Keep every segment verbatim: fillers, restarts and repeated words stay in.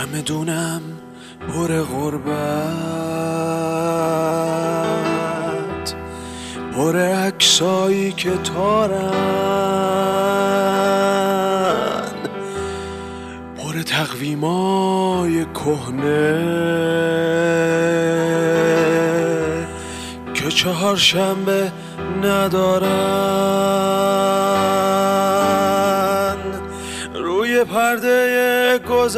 چمدونم پر غربت، پر عکسایی که تارن، پر تقویمای کهنه که چهارشنبه ندارن. روی پرده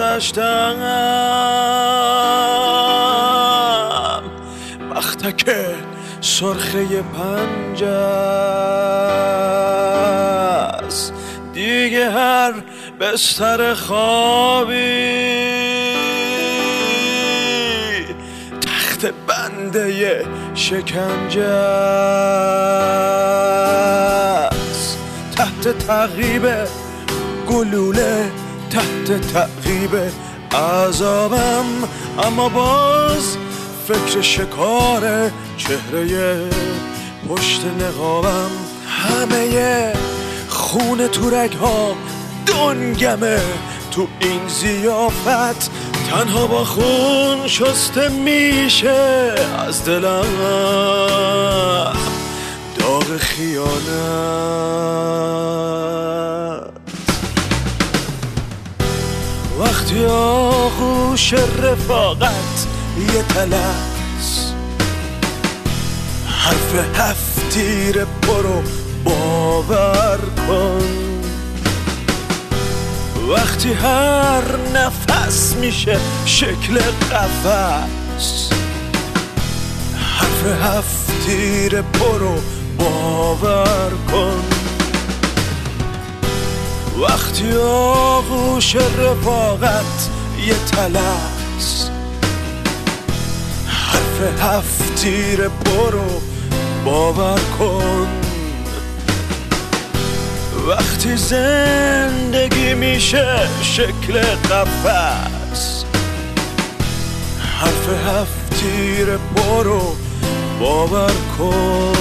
گذشتم بختک سرخه پنج است، دیگه هر بستر خوابی تخت بنده شکنجه است. تحت تعقیب گلوله، تحت تعقیب عذابم، اما باز فکر شکار چهره پشت نقابم. همه خون تو رگ‌ها دنگمه تو این ضیافت، تنها با خون شسته میشه از دلم داغ خیانت. وقتی آغوش رفاقت یه تلس، حرف هفتیر برو باور کن. وقتی هر نفس میشه شکل قفس، حرف هفتیر برو باور کن. وقتی آغوش رفاقت یه تلس، حرف هفتیر برو باور کن. وقتی زندگی میشه شکل قفس، حرف هفتیر برو باور کن.